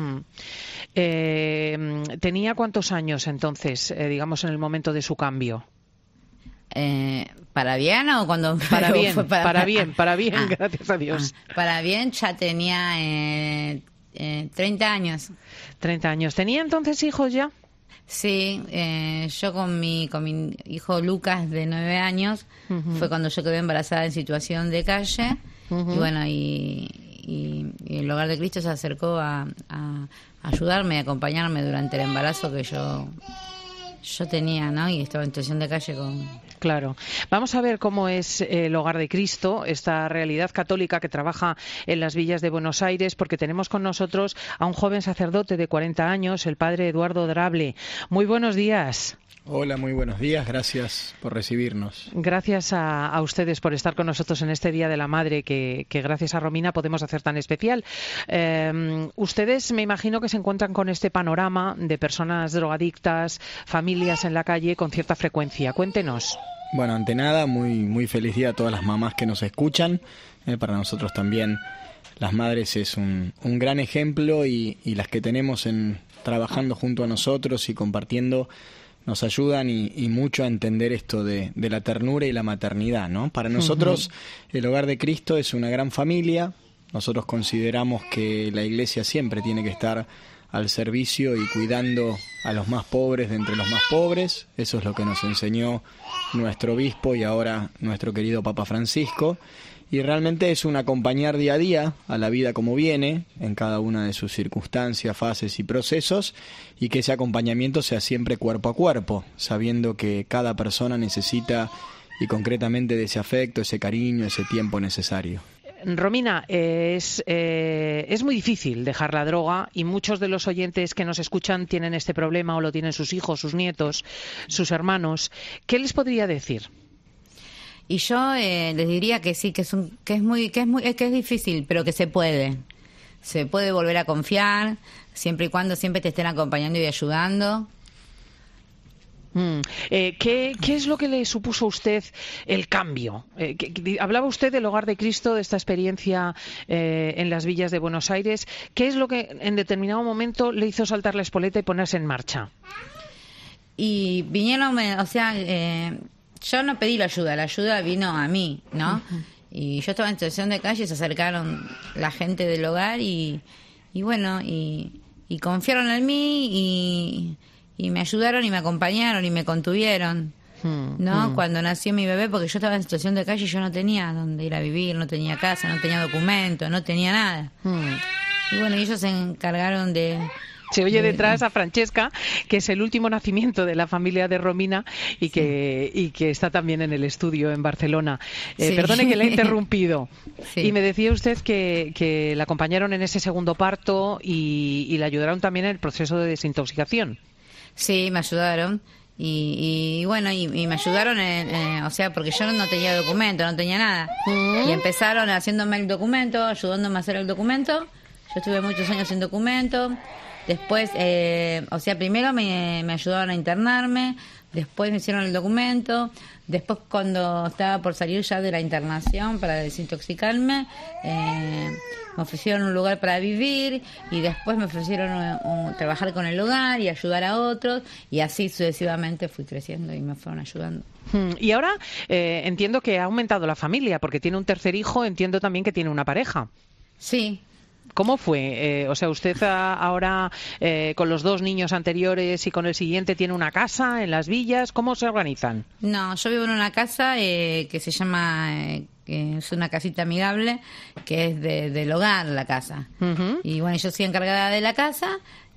¿Tenía cuántos años entonces, digamos, en el momento de su cambio? ¿Para bien o cuando...? Para bien, para bien, gracias a Dios. Para bien ya tenía 30 años. 30 años. ¿Tenía entonces hijos ya? Sí, yo con mi hijo Lucas de 9 años, fue cuando yo quedé embarazada en situación de calle, y bueno, y el Hogar de Cristo se acercó a ayudarme, a acompañarme durante el embarazo que yo tenía, ¿no? Y estaba en situación de calle con... Claro. Vamos a ver cómo es el Hogar de Cristo, esta realidad católica que trabaja en las villas de Buenos Aires, porque tenemos con nosotros a un joven sacerdote de 40 años, el padre Eduardo Drable. Muy buenos días. Hola, muy buenos días. Gracias por recibirnos. Gracias a ustedes por estar con nosotros en este Día de la Madre que gracias a Romina podemos hacer tan especial. Ustedes me imagino que se encuentran con este panorama de personas drogadictas, familias en la calle con cierta frecuencia. Cuéntenos. Bueno, ante nada, muy feliz día a todas las mamás que nos escuchan. Para nosotros también las madres es un gran ejemplo y las que tenemos trabajando junto a nosotros y compartiendo nos ayudan y mucho a entender esto de la ternura y la maternidad, ¿no? Para nosotros el Hogar de Cristo es una gran familia. Nosotros consideramos que la Iglesia siempre tiene que estar al servicio y cuidando a los más pobres de entre los más pobres. Eso es lo que nos enseñó nuestro obispo y ahora nuestro querido Papa Francisco. Y realmente es un acompañar día a día a la vida como viene, en cada una de sus circunstancias, fases y procesos, y que ese acompañamiento sea siempre cuerpo a cuerpo, sabiendo que cada persona necesita, y concretamente de ese afecto, ese cariño, ese tiempo necesario. Romina, es muy difícil dejar la droga y muchos de los oyentes que nos escuchan tienen este problema o lo tienen sus hijos, sus nietos, sus hermanos. ¿Qué les podría decir? Y yo les diría que sí, que es difícil, pero que se puede volver a confiar, siempre y cuando siempre te estén acompañando y ayudando. ¿Qué es lo que le supuso a usted el cambio? Hablaba usted del Hogar de Cristo, de esta experiencia en las villas de Buenos Aires. ¿Qué es lo que en determinado momento le hizo saltar la espoleta y ponerse en marcha? Y vinieron, yo no pedí la ayuda vino a mí, ¿no? Y yo estaba en situación de calle, se acercaron la gente del hogar y confiaron en mí y me ayudaron y me acompañaron y me contuvieron, ¿no? Cuando nació mi bebé, porque yo estaba en situación de calle y yo no tenía dónde ir a vivir, no tenía casa, no tenía documento, no tenía nada. Y bueno, ellos se encargaron de... Se oye detrás a Francesca, que es el último nacimiento de la familia de Romina y que está también en el estudio en Barcelona. Perdone que le he interrumpido. Sí. Y me decía usted que la acompañaron en ese segundo parto y le ayudaron también en el proceso de desintoxicación. Sí, me ayudaron. Y me ayudaron, porque yo no tenía documento, no tenía nada. Y empezaron haciéndome el documento, ayudándome a hacer el documento. Yo estuve muchos años sin documento. Después, primero me ayudaron a internarme, después me hicieron el documento, después cuando estaba por salir ya de la internación para desintoxicarme, me ofrecieron un lugar para vivir y después me ofrecieron trabajar con el hogar y ayudar a otros y así sucesivamente fui creciendo y me fueron ayudando. Y ahora entiendo que ha aumentado la familia porque tiene un tercer hijo, entiendo también que tiene una pareja. Sí. ¿Cómo fue? Usted ahora con los dos niños anteriores y con el siguiente tiene una casa en las villas. ¿Cómo se organizan? No, yo vivo en una casa que se llama, que es una casita amigable, que es del hogar la casa. Y bueno, yo soy encargada de la casa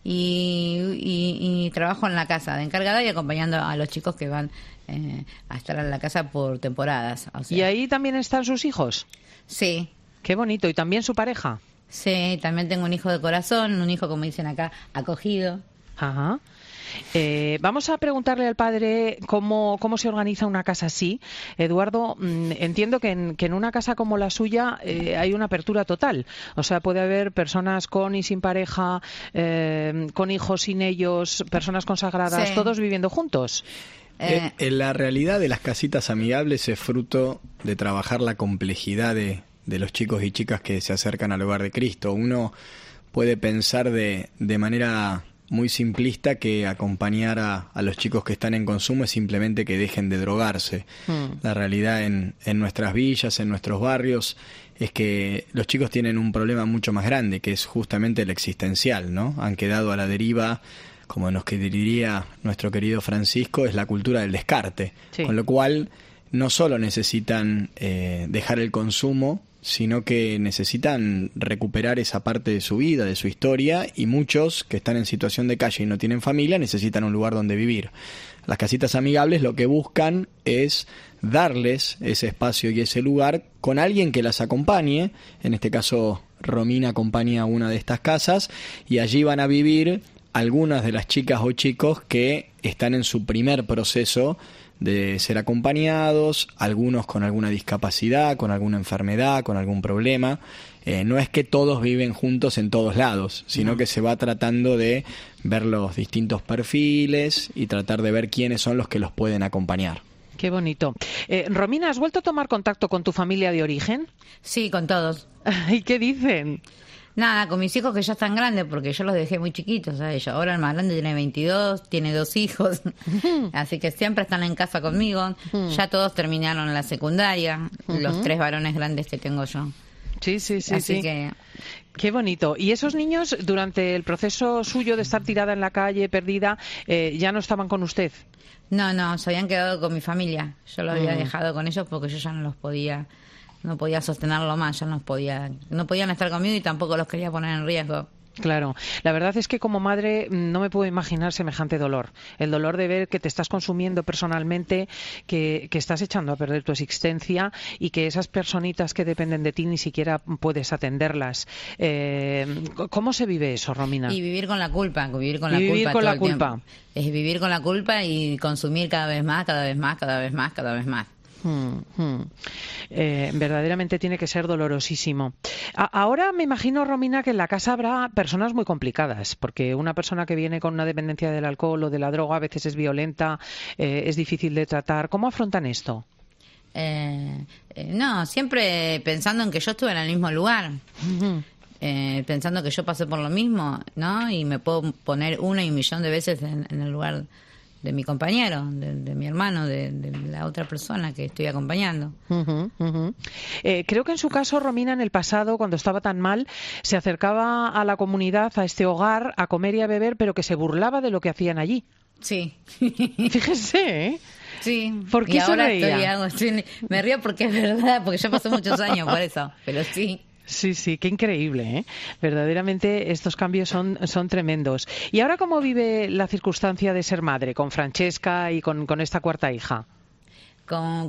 y trabajo en la casa de encargada y acompañando a los chicos que van a estar en la casa por temporadas. ¿Y ahí también están sus hijos? Sí. Qué bonito. ¿Y también su pareja? Sí, también tengo un hijo de corazón, un hijo, como dicen acá, acogido. Ajá. Vamos a preguntarle al padre cómo se organiza una casa así. Eduardo, entiendo que en una casa como la suya hay una apertura total. O sea, puede haber personas con y sin pareja, con hijos sin ellos, personas consagradas, sí. Todos viviendo juntos. En la realidad de las casitas amigables es fruto de trabajar la complejidad de los chicos y chicas que se acercan al Hogar de Cristo. Uno puede pensar de manera muy simplista que acompañar a los chicos que están en consumo es simplemente que dejen de drogarse. La realidad en nuestras villas, en nuestros barrios, es que los chicos tienen un problema mucho más grande, que es justamente el existencial, ¿no? Han quedado a la deriva, como nos diría nuestro querido Francisco, es la cultura del descarte. Sí. Con lo cual, no solo necesitan dejar el consumo, sino que necesitan recuperar esa parte de su vida, de su historia, y muchos que están en situación de calle y no tienen familia necesitan un lugar donde vivir. Las casitas amigables lo que buscan es darles ese espacio y ese lugar con alguien que las acompañe. En este caso, Romina acompaña a una de estas casas y allí van a vivir algunas de las chicas o chicos que están en su primer proceso de ser acompañados, algunos con alguna discapacidad, con alguna enfermedad, con algún problema. No es que todos viven juntos en todos lados, sino que se va tratando de ver los distintos perfiles y tratar de ver quiénes son los que los pueden acompañar. Qué bonito. Romina, ¿has vuelto a tomar contacto con tu familia de origen? Sí, con todos. ¿Y qué dicen? Nada, con mis hijos que ya están grandes, porque yo los dejé muy chiquitos a ellos. Ahora el más grande tiene 22, tiene 2 hijos, así que siempre están en casa conmigo. Ya todos terminaron la secundaria, los 3 varones grandes que tengo yo. Sí. Así que... Qué bonito. ¿Y esos niños, durante el proceso suyo de estar tirada en la calle, perdida, ya no estaban con usted? No, se habían quedado con mi familia. Yo los había dejado con ellos porque yo ya no podía sostenerlo más, no podían estar conmigo y tampoco los quería poner en riesgo. Claro, la verdad es que como madre no me puedo imaginar semejante dolor. El dolor de ver que te estás consumiendo personalmente, que estás echando a perder tu existencia y que esas personitas que dependen de ti ni siquiera puedes atenderlas. ¿Cómo se vive eso, Romina? Y vivir con la culpa, Es vivir con la culpa y consumir cada vez más. Verdaderamente tiene que ser dolorosísimo. Ahora me imagino, Romina, que en la casa habrá personas muy complicadas, porque una persona que viene con una dependencia del alcohol o de la droga a veces es violenta, es difícil de tratar. ¿Cómo afrontan esto? No, siempre pensando en que yo estuve en el mismo lugar. Pensando que yo pasé por lo mismo, ¿no? Y me puedo poner 1 y 1.000.000 de veces en el lugar de mi compañero, de mi hermano, de la otra persona que estoy acompañando. Creo que en su caso, Romina, en el pasado, cuando estaba tan mal, se acercaba a la comunidad, a este hogar, a comer y a beber, pero que se burlaba de lo que hacían allí. Sí. Fíjese, ¿eh? Sí. ¿Por qué y ahora se reía? Me río porque es verdad, porque ya pasó muchos años por eso, pero sí. Sí, qué increíble, ¿eh? Verdaderamente estos cambios son tremendos. ¿Y ahora cómo vive la circunstancia de ser madre con Francesca y con esta 4ª hija? Con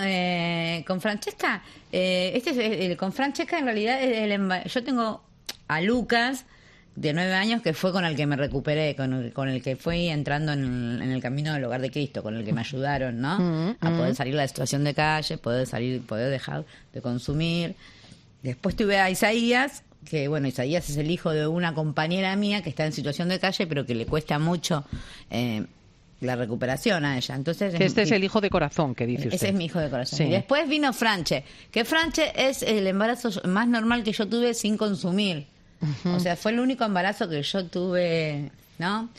Francesca, con Francesca en realidad yo tengo a Lucas de 9 años que fue con el que me recuperé, con el que fui entrando en el camino del hogar de Cristo, con el que me ayudaron, ¿no? A poder salir de la situación de calle, poder dejar de consumir. Después tuve a Isaías, que bueno, Isaías es el hijo de una compañera mía que está en situación de calle, pero que le cuesta mucho la recuperación a ella. Entonces este es el hijo de corazón que dice usted. Ese es mi hijo de corazón. Sí. Y después vino Franche, que Franche es el embarazo más normal que yo tuve sin consumir. O sea, fue el único embarazo que yo tuve, ¿no?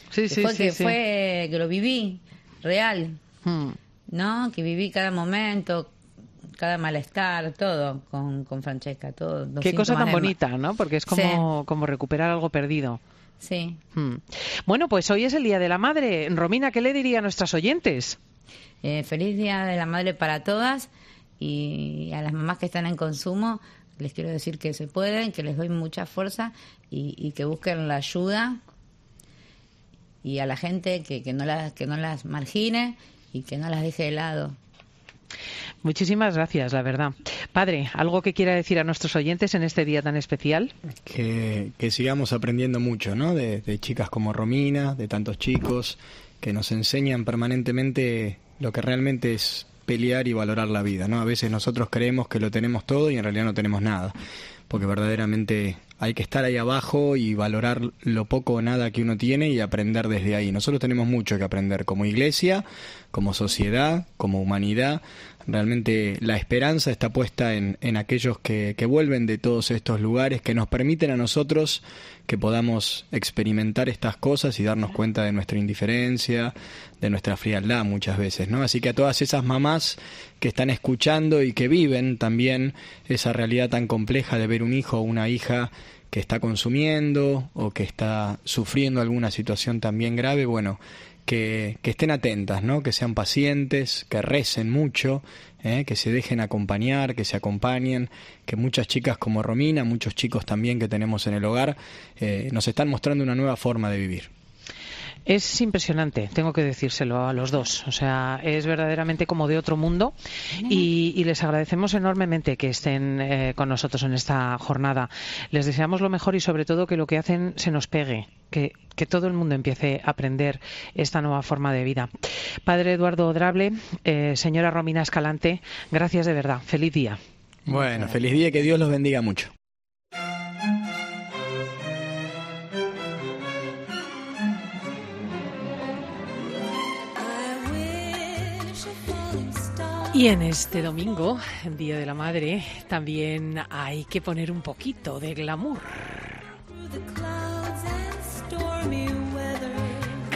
Que lo viví real, ¿no? Que viví cada momento, cada malestar, todo con Francesca, todo. Qué cosa tan bonita, ¿no? Porque es como recuperar algo perdido. Sí. Bueno, pues hoy es el Día de la Madre. Romina, ¿qué le diría a nuestras oyentes? Feliz Día de la Madre para todas, y a las mamás que están en consumo les quiero decir que se pueden, que les doy mucha fuerza y que busquen la ayuda, y a la gente que no las margine y que no las deje de lado. Muchísimas gracias, la verdad. Padre, ¿algo que quiera decir a nuestros oyentes en este día tan especial? Que sigamos aprendiendo mucho, ¿no? De chicas como Romina, de tantos chicos que nos enseñan permanentemente lo que realmente es pelear y valorar la vida, ¿no? A veces nosotros creemos que lo tenemos todo y en realidad no tenemos nada, porque verdaderamente hay que estar ahí abajo y valorar lo poco o nada que uno tiene y aprender desde ahí. Nosotros tenemos mucho que aprender como iglesia, como sociedad, como humanidad. Realmente la esperanza está puesta en aquellos que vuelven de todos estos lugares, que nos permiten a nosotros que podamos experimentar estas cosas y darnos cuenta de nuestra indiferencia, de nuestra frialdad muchas veces, ¿no? Así que a todas esas mamás que están escuchando y que viven también esa realidad tan compleja de ver un hijo o una hija que está consumiendo o que está sufriendo alguna situación también grave, bueno, que estén atentas, ¿no? Que sean pacientes, que recen mucho, que se dejen acompañar, que se acompañen, que muchas chicas como Romina, muchos chicos también que tenemos en el hogar, nos están mostrando una nueva forma de vivir. Es impresionante, tengo que decírselo a los dos. O sea, es verdaderamente como de otro mundo y les agradecemos enormemente que estén con nosotros en esta jornada. Les deseamos lo mejor y sobre todo que lo que hacen se nos pegue, que todo el mundo empiece a aprender esta nueva forma de vida. Padre Eduardo Drable, señora Romina Escalante, gracias de verdad. Feliz día. Bueno, feliz día y que Dios los bendiga mucho. Y en este domingo, Día de la Madre, también hay que poner un poquito de glamour.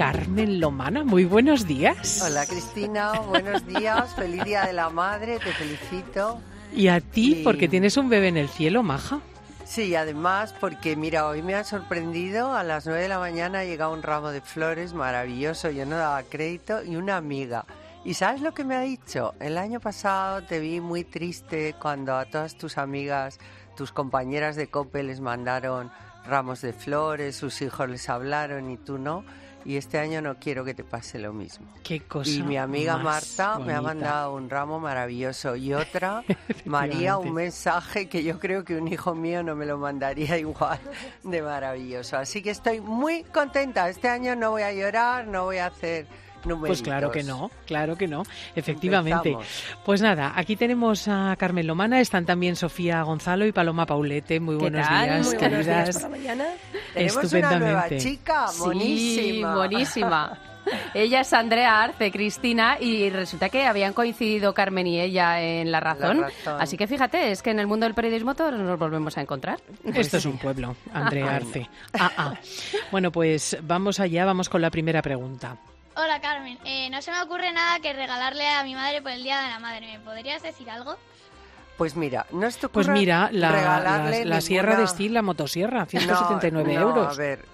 Carmen Lomana, muy buenos días. Hola Cristina, buenos días, feliz Día de la Madre, te felicito. Y a ti, porque tienes un bebé en el cielo, maja. Sí, además porque mira, hoy me ha sorprendido, a las 9 de la mañana ha llegado un ramo de flores maravilloso, yo no daba crédito, y una amiga. ¿Y sabes lo que me ha dicho? El año pasado te vi muy triste cuando a todas tus amigas, tus compañeras de COPE les mandaron ramos de flores, sus hijos les hablaron y tú no. Y este año no quiero que te pase lo mismo. Qué cosa. Y mi amiga Marta bonita. me ha mandado un ramo maravilloso. Y otra, María, un mensaje que yo creo que un hijo mío no me lo mandaría igual de maravilloso. Así que estoy muy contenta. Este año no voy a llorar, no voy a hacer numeritos. Pues claro que no, efectivamente. Empezamos. Pues nada, aquí tenemos a Carmen Lomana, están también Sofía Gonzalo y Paloma Paulete. Muy buenos días, muy queridas. Buenos días por la mañana. Tenemos una nueva chica, buenísima. Sí, buenísima. Ella es Andrea Arce, Cristina, y resulta que habían coincidido Carmen y ella en La Razón. Así que fíjate, es que en el mundo del periodismo todos nos volvemos a encontrar. Esto es un pueblo, Andrea Arce. Bueno, pues vamos allá, vamos con la primera pregunta. Hola Carmen, no se me ocurre nada que regalarle a mi madre por el Día de la Madre. ¿Me podrías decir algo? Pues mira, no es tu ocurre la Sierra de Steel, la motosierra, 179 euros. A ver,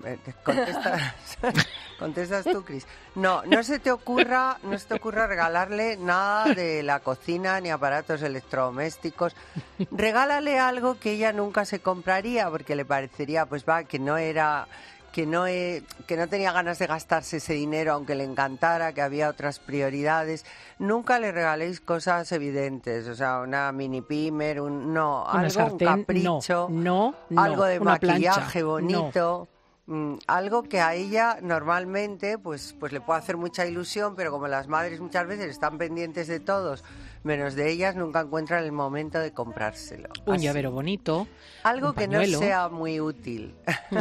contestas tú, Cris. No se te ocurra regalarle nada de la cocina ni aparatos electrodomésticos. Regálale algo que ella nunca se compraría porque le parecería, pues que no tenía ganas de gastarse ese dinero, aunque le encantara, que había otras prioridades. Nunca le regaléis cosas evidentes, o sea, una mini pimer, algo, sartén, un capricho, algo de maquillaje bonito. Algo que a ella normalmente pues le puede hacer mucha ilusión, pero como las madres muchas veces están pendientes de todos, menos de ellas, nunca encuentran el momento de comprárselo. Un llavero bonito. Algo que no sea muy útil.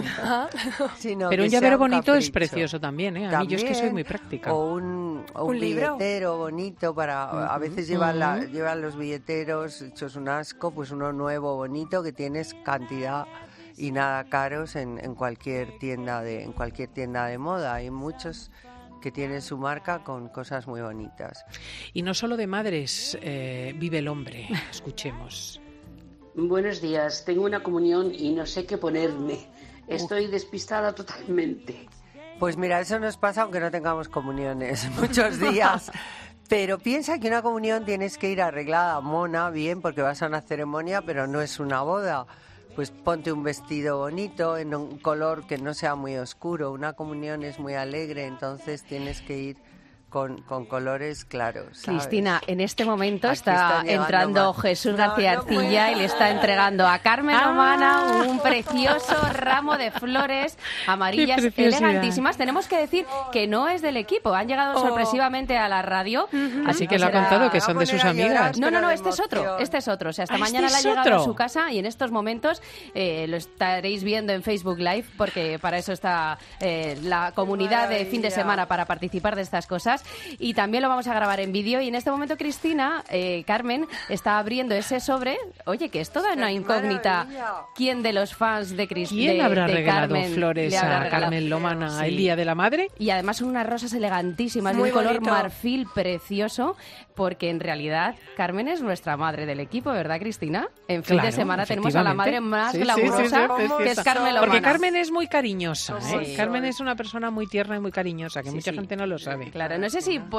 Pero un llavero bonito es precioso también, ¿eh? A mí yo es que soy muy práctica. O un billetero bonito para... A veces llevan los billeteros hechos un asco, pues uno nuevo, bonito, que tienes cantidad y nada caros en cualquier tienda de moda. Hay muchos que tienen su marca con cosas muy bonitas. Y no solo de madres vive el hombre. Escuchemos. Buenos días. Tengo una comunión y no sé qué ponerme. Estoy despistada totalmente. Pues mira, eso nos pasa aunque no tengamos comuniones muchos días. Pero piensa que una comunión tienes que ir arreglada, mona, bien, porque vas a una ceremonia, pero no es una boda. Pues ponte un vestido bonito, en un color que no sea muy oscuro. Una comunión es muy alegre, entonces tienes que ir con colores claros, ¿sabes? Cristina, en este momento está entrando Jesús García Arcilla y le está entregando a Carmen Lomana un precioso ramo de flores amarillas elegantísimas. Tenemos que decir que no es del equipo, han llegado sorpresivamente a la radio. Así que lo ha contado, que son de sus amigas. No, este es otro. O sea, esta mañana le ha llegado a su casa y en estos momentos lo estaréis viendo en Facebook Live, porque para eso está la comunidad de fin de semana, para participar de estas cosas. Y también lo vamos a grabar en vídeo. Y en este momento Cristina, Carmen, está abriendo ese sobre. Oye, que es toda una incógnita. ¿Quién de los fans de Cristina? ¿Quién habrá regalado flores a Carmen Lomana el Día de la Madre? Y además unas rosas elegantísimas, de un color marfil precioso, porque en realidad Carmen es nuestra madre del equipo, ¿verdad, Cristina? En fin de semana tenemos a la madre más glamurosa, que es Carmen Lomana. Porque Carmen es muy cariñosa, ¿eh? Carmen es una persona muy tierna y muy cariñosa, que mucha gente no lo sabe. Claro, no sé si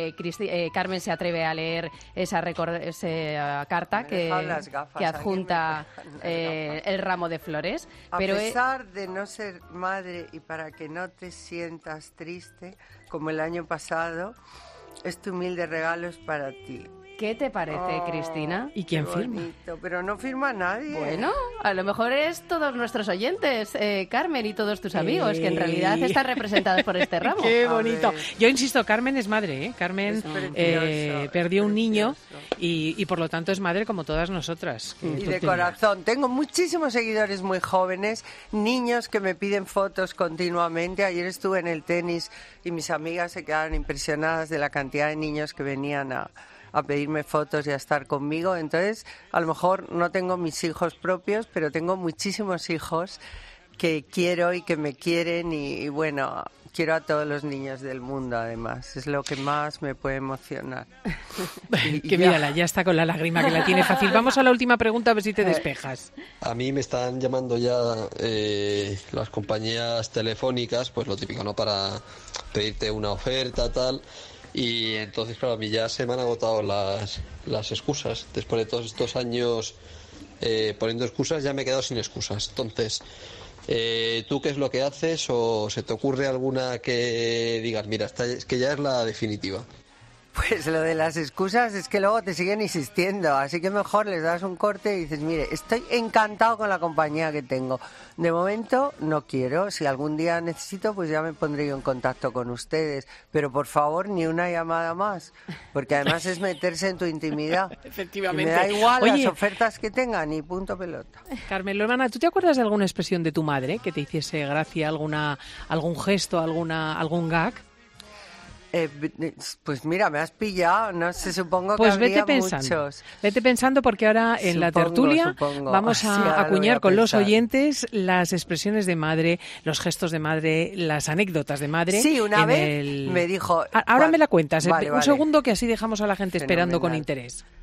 Carmen se atreve a leer esa carta que adjunta el ramo de flores. A pesar de no ser madre y para que no te sientas triste, como el año pasado, este humilde regalo es para ti. ¿Qué te parece, Cristina? ¿Y quién firma? Pero no firma nadie. Bueno, a lo mejor es todos nuestros oyentes, Carmen, y todos tus amigos, que en realidad están representados por este ramo. ¡Qué bonito! Yo insisto, Carmen es madre, ¿eh? Carmen perdió un niño y por lo tanto es madre como todas nosotras. Y de corazón. Tengo muchísimos seguidores muy jóvenes, niños que me piden fotos continuamente. Ayer estuve en el tenis y mis amigas se quedaron impresionadas de la cantidad de niños que venían a pedirme fotos y a estar conmigo. Entonces, a lo mejor no tengo mis hijos propios, pero tengo muchísimos hijos que quiero y que me quieren y bueno, Quiero a todos los niños del mundo, además. Es lo que más me puede emocionar. Que mírala, ya está con la lágrima, que la tiene fácil. Vamos a la última pregunta, a ver si te despejas. A mí me están llamando ya las compañías telefónicas, pues lo típico, ¿no? Para pedirte una oferta, tal. Y entonces, claro, a mí ya se me han agotado las excusas. Después de todos estos años poniendo excusas, ya me he quedado sin excusas. Entonces, ¿tú qué es lo que haces? ¿O se te ocurre alguna que digas, mira, es que ya es la definitiva? Pues lo de las excusas es que luego te siguen insistiendo, así que mejor les das un corte y dices, mire, estoy encantado con la compañía que tengo. De momento no quiero, si algún día necesito, pues ya me pondré yo en contacto con ustedes, pero por favor ni una llamada más, porque además es meterse en tu intimidad. Efectivamente. Y me da igual las ofertas que tengan, ni punto pelota. Carmelo, hermana, ¿tú te acuerdas de alguna expresión de tu madre que te hiciese gracia, algún gesto, algún gag? Pues mira, me has pillado, no sé, supongo que habría muchos. Vete pensando porque ahora en la tertulia vamos a acuñar con los oyentes las expresiones de madre, los gestos de madre, las anécdotas de madre. Sí, una vez me dijo... Ahora me la cuentas, un segundo que así dejamos a la gente esperando con interés.